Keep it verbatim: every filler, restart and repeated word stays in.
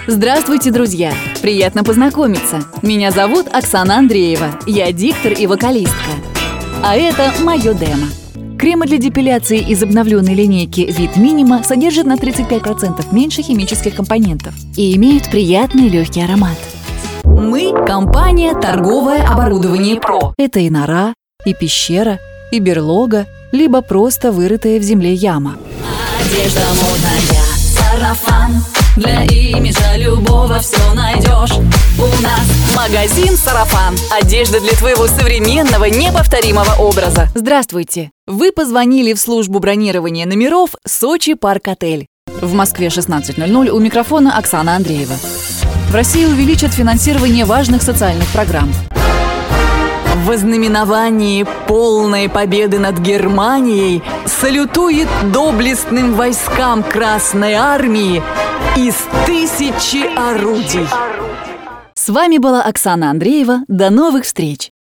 Здравствуйте, друзья! Приятно познакомиться. Меня зовут Оксана Андреева. Я диктор и вокалистка. А это мое демо. Кремы для депиляции из обновленной линейки Вид Минима содержат на тридцать пять процентов меньше химических компонентов и имеют приятный легкий аромат. Мы – компания «Торговое оборудование ПРО». Это и нора, и пещера, и берлога, либо просто вырытая в земле яма. Одежда модная, сарафан, для имиджа любого все найдешь у нас. Магазин «Сарафан». Одежда для твоего современного, неповторимого образа. Здравствуйте! Вы позвонили в службу бронирования номеров «Сочи Парк Отель». В Москве шестнадцать ноль ноль, у микрофона Оксана Андреева. В России увеличат финансирование важных социальных программ. В ознаменовании полной победы над Германией салютует доблестным войскам Красной Армии из тысячи орудий. С вами была Оксана Андреева. До новых встреч!